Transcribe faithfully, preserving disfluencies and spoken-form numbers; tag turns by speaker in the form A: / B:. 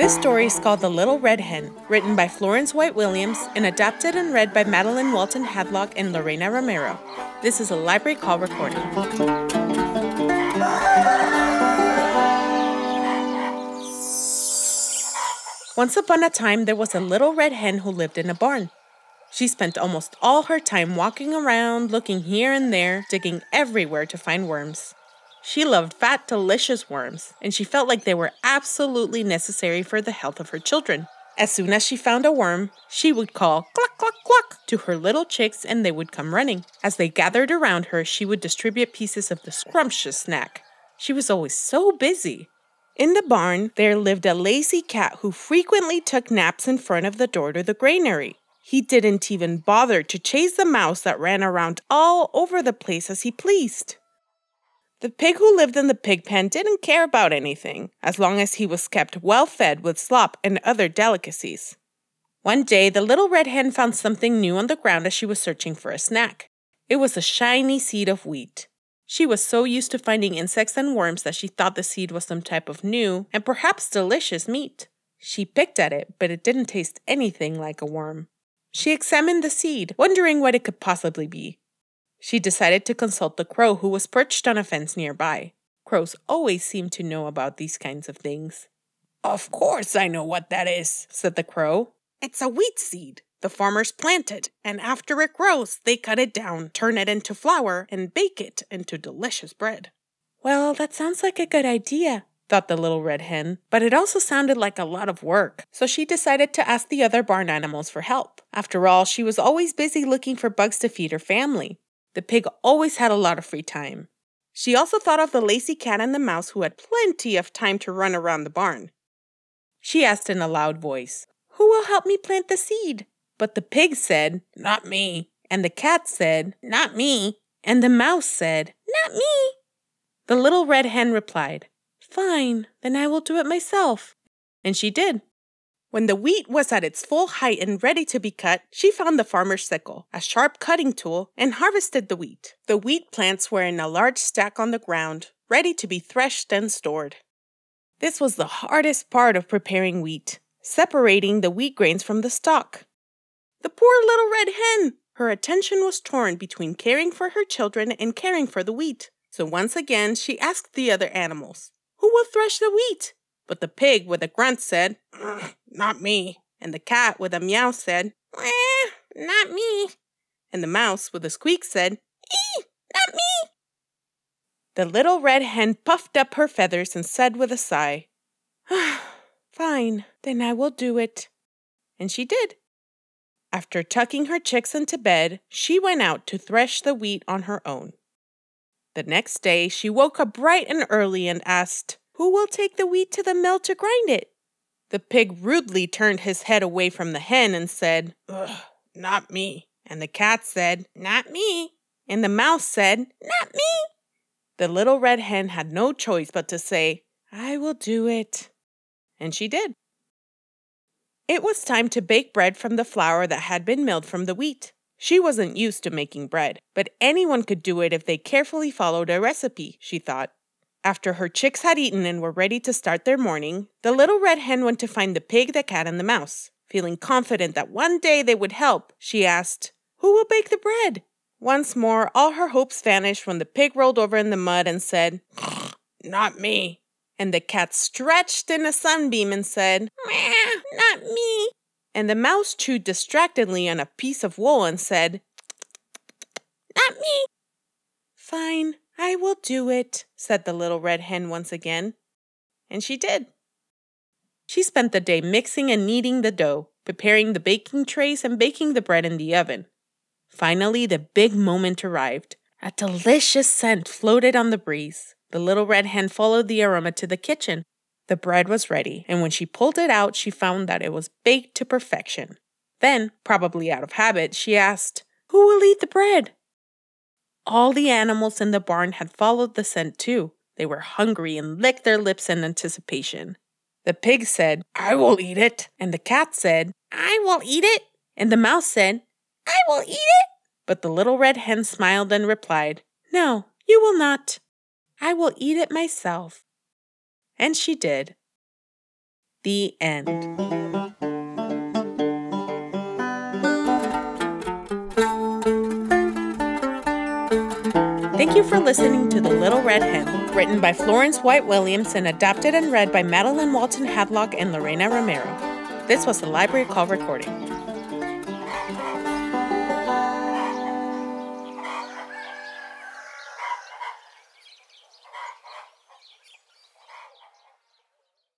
A: This story is called The Little Red Hen, written by Florence White Williams and adapted and read by Madeline Walton Hadlock and Lorena Romero. This is a Library Call recording. Once upon a time, there was a little red hen who lived in a barn. She spent almost all her time walking around, looking here and there, digging everywhere to find worms. She loved fat, delicious worms, and she felt like they were absolutely necessary for the health of her children. As soon as she found a worm, she would call cluck, cluck, cluck to her little chicks and they would come running. As they gathered around her, she would distribute pieces of the scrumptious snack. She was always so busy. In the barn, there lived a lazy cat who frequently took naps in front of the door to the granary. He didn't even bother to chase the mouse that ran around all over the place as he pleased. The pig who lived in the pig pen didn't care about anything, as long as he was kept well fed with slop and other delicacies. One day, the little red hen found something new on the ground as she was searching for a snack. It was a shiny seed of wheat. She was so used to finding insects and worms that she thought the seed was some type of new and perhaps delicious meat. She picked at it, but it didn't taste anything like a worm. She examined the seed, wondering what it could possibly be. She decided to consult the crow who was perched on a fence nearby. Crows always seem to know about these kinds of things. "Of course I know what that is," said the crow. "It's a wheat seed. The farmers plant it, and after it grows, they cut it down, turn it into flour, and bake it into delicious bread." Well, that sounds like a good idea, thought the little red hen, but it also sounded like a lot of work, so she decided to ask the other barn animals for help. After all, she was always busy looking for bugs to feed her family. The pig always had a lot of free time. She also thought of the lazy cat and the mouse who had plenty of time to run around the barn. She asked in a loud voice, "Who will help me plant the seed?" But the pig said, "Not me." And the cat said, "Not me." And the mouse said, "Not me." The little red hen replied, "Fine, then I will do it myself." And she did. When the wheat was at its full height and ready to be cut, she found the farmer's sickle, a sharp cutting tool, and harvested the wheat. The wheat plants were in a large stack on the ground, ready to be threshed and stored. This was the hardest part of preparing wheat, separating the wheat grains from the stalk. The poor little red hen! Her attention was torn between caring for her children and caring for the wheat. So once again, she asked the other animals, "Who will thresh the wheat?" But the pig with a grunt said, "Not me." And the cat with a meow said, "Eh, not me." And the mouse with a squeak said, "Ee, not me." The little red hen puffed up her feathers and said with a sigh, "Fine, then I will do it." And she did. After tucking her chicks into bed, she went out to thresh the wheat on her own. The next day, she woke up bright and early and asked, "Who will take the wheat to the mill to grind it?" The pig rudely turned his head away from the hen and said, "Ugh, not me." And the cat said, "Not me." And the mouse said, "Not me." The little red hen had no choice but to say, "I will do it." And she did. It was time to bake bread from the flour that had been milled from the wheat. She wasn't used to making bread, but anyone could do it if they carefully followed a recipe, she thought. After her chicks had eaten and were ready to start their morning, the little red hen went to find the pig, the cat, and the mouse. Feeling confident that one day they would help, she asked, "Who will bake the bread?" Once more, all her hopes vanished when the pig rolled over in the mud and said, "Not me." And the cat stretched in a sunbeam and said, "Meh, not me." And the mouse chewed distractedly on a piece of wool and said, "Not me." "Fine, I will do it," said the little red hen once again. And she did. She spent the day mixing and kneading the dough, preparing the baking trays and baking the bread in the oven. Finally, the big moment arrived. A delicious scent floated on the breeze. The little red hen followed the aroma to the kitchen. The bread was ready, and when she pulled it out, she found that it was baked to perfection. Then, probably out of habit, she asked, "Who will eat the bread?" All the animals in the barn had followed the scent too. They were hungry and licked their lips in anticipation. The pig said, "I will eat it." And the cat said, "I will eat it." And the mouse said, "I will eat it." But the little red hen smiled and replied, "No, you will not. I will eat it myself." And she did. The end. Thank you for listening to The Little Red Hen, written by Florence White Williams and adapted and read by Madeline Walton Hadlock and Lorena Romero. This was a Library Call recording.